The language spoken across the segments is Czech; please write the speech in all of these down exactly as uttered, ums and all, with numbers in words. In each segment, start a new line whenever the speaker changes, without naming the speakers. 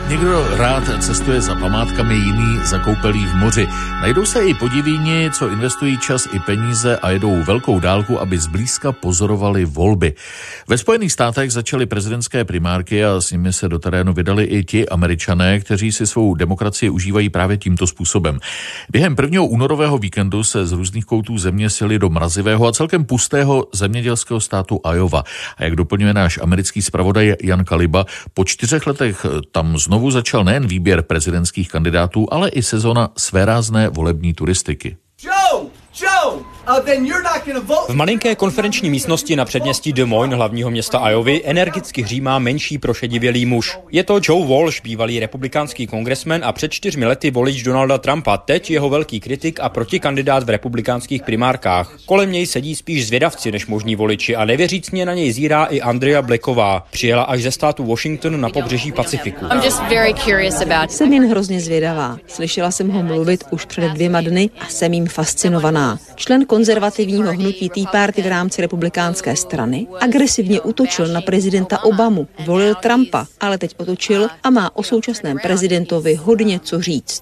Někdo rád cestuje za památkami, jiný za koupelí v moři. Najdou se i podivíni, co investují čas i peníze a jedou velkou dálku, aby zblízka pozorovali volby. Ve Spojených státech začaly prezidentské primárky a s nimi se do terénu vydali i ti Američané, kteří si svou demokracii užívají právě tímto způsobem. Během prvního únorového víkendu se z různých koutů země sjeli do mrazivého a celkem pustého zemědělského státu Iowa. A jak doplňuje náš americký zpravodaj Jan Kaliba, po čtyřech letech tam znovu začal nejen výběr prezidentských kandidátů, ale i sezona svérázné volební turistiky.
Joe! Joe! Uh, then you're not gonna vote.
V malinké konferenční místnosti na předměstí Des Moines, hlavního města Iovy, energicky hřímá menší prošedivělý muž. Je to Joe Walsh, bývalý republikánský kongresmen a před čtyřmi lety volič Donalda Trumpa, teď jeho velký kritik a protikandidát v republikánských primárkách. Kolem něj sedí spíš zvědavci než možní voliči a nevěřícně na něj zírá i Andrea Blacková. Přijela až ze státu Washington na pobřeží Pacifiku.
Jsem jen hrozně zvědavá. Slyšela jsem ho mluvit už před dvěma dny a jsem jim fascinovaná. Člen konzervativního hnutí Tea Party v rámci republikánské strany agresivně útočil na prezidenta Obamu, volil Trumpa, ale teď otočil a má o současném prezidentovi hodně co říct.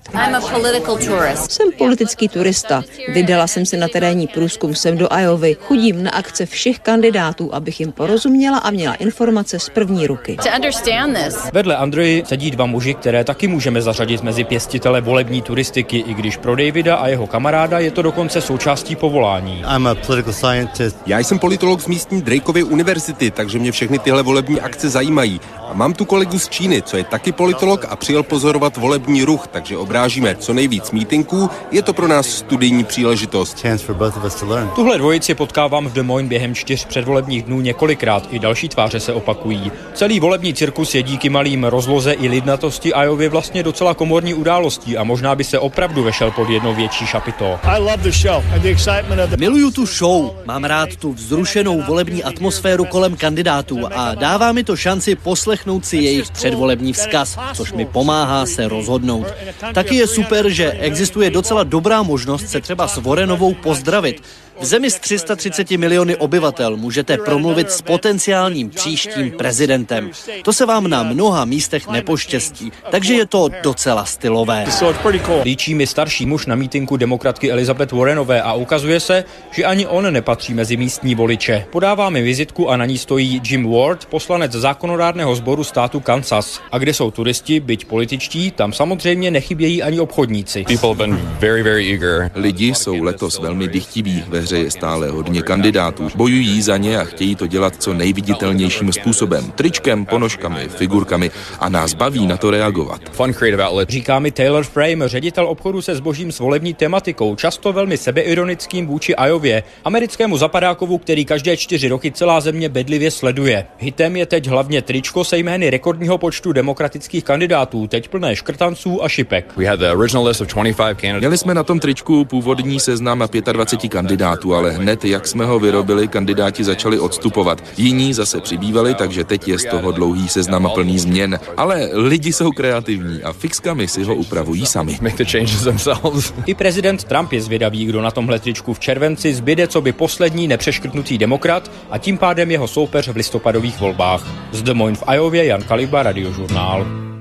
Jsem politický turista. Vydala jsem se na terénní průzkum sem do Iovy. Chodím na akce všech kandidátů, abych jim porozuměla a měla informace z první ruky.
Vedle Andreji sedí dva muži, které taky můžeme zařadit mezi pěstitele volební turistiky, i když pro Davida a jeho kamaráda je to dokonce součástí povolání.
Já jsem politolog z místní Drakeovy univerzity, takže mě všechny tyhle volební akce zajímají. A mám tu kolegu z Číny, co je taky politolog a přijel pozorovat volební ruch, takže obrážíme co nejvíc mítinků. Je to pro nás studijní příležitost.
Tuhle dvojici potkávám v Des Moines během čtyř předvolebních dnů několikrát, i další tváře se opakují. Celý volební cirkus je díky malým rozloze i lidnatosti Iovy vlastně docela komorní událostí a možná by se opravdu vešel pod jedno větší šapito.
Miluju tu show, mám rád tu vzrušenou volební atmosféru kolem kandidátů a dává mi to šanci poslechnout si jejich předvolební vzkaz, což mi pomáhá se rozhodnout. Taky je super, že existuje docela dobrá možnost se třeba s Warrenovou pozdravit. V zemi s tři sta třiceti miliony obyvatel můžete promluvit s potenciálním příštím prezidentem. To se vám na mnoha místech nepoštěstí, takže je to docela stylové.
Líčí mi starší muž na mítinku demokratky Elizabeth Warrenové a ukazuje se, že ani on nepatří mezi místní voliče. Podává mi vizitku a na ní stojí Jim Ward, poslanec zákonodárného sboru státu Kansas. A kde jsou turisti, byť političtí, tam samozřejmě nechybějí ani obchodníci.
Lidi jsou letos velmi dychtiví. Ve hře je stále hodně kandidátů. Bojují za ně a chtějí to dělat co nejviditelnějším způsobem. Tričkem, ponožkami, figurkami a nás baví na to reagovat.
Říká mi Taylor Frame, ředitel obchodu se zbožím s volební tematikou, často velmi sebeironickým vůči Iově, americkému zapadákovu, který každé čtyři roky celá země bedlivě sleduje. Hitem je teď hlavně tričko se jmény rekordního počtu demokratických kandidátů, teď plné škrtanců a šipek.
Měli jsme na tom tričku původní seznam dvacet pět kandidátů, ale hned, jak jsme ho vyrobili, kandidáti začali odstupovat. Jiní zase přibývali, takže teď je z toho dlouhý seznam plný změn. Ale lidi jsou kreativní a fixkami si ho upravují sami.
I prezident Trump je zvědavý, kdo na tomhle tričku v červenci zbyde co by poslední nepřeškrtnutý demokrat a tím pádem jeho soupeř v listopadových volbách. Z Des Moines v Iově Jan Kaliba, Radiožurnál.